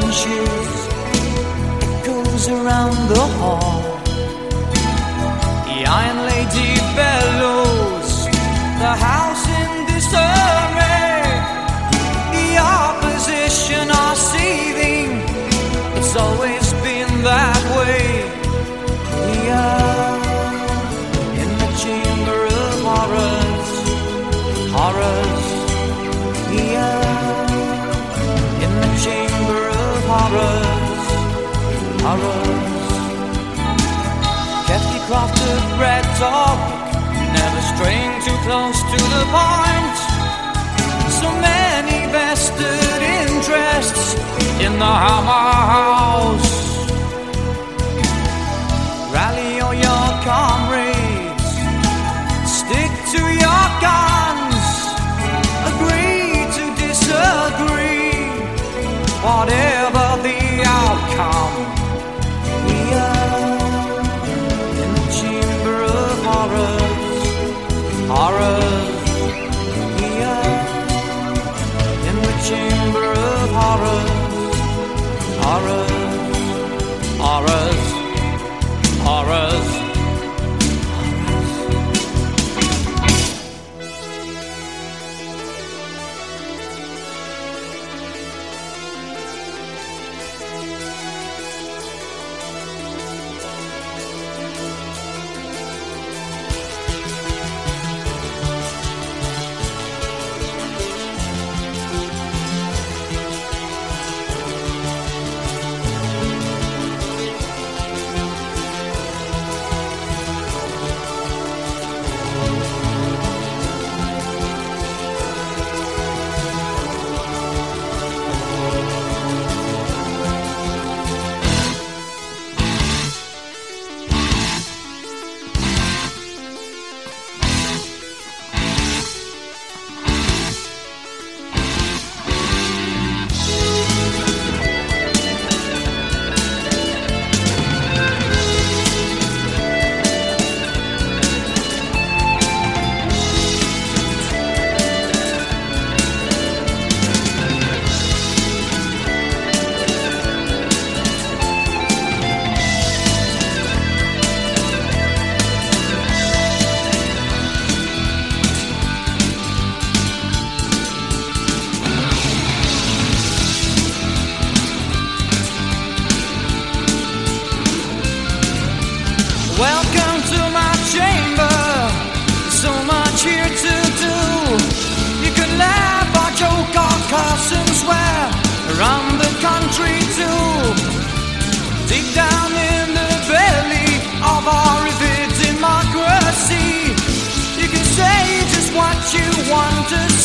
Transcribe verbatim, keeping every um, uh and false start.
inches echoes around the hall. The Iron Lady bellows, the house in disarray. The opposition are seething, it's always been that way. We are in the chamber of horrors, horrors. We are in the chamber of horrors, horrors. Carefully crafted red dog, never straying too close to the point. So many vested interests in the Hammer House. Rally all your comrades, stick to your guns, agree to disagree, whatever the outcome. We are in the chamber of horrors, horrors. We are in the chamber of horrors, horrors, horrors, horrors. Welcome to my chamber, so much here to do. You can laugh or joke or curse and swear around the country too. Dig down in the belly of our vivid democracy. You can say just what you want to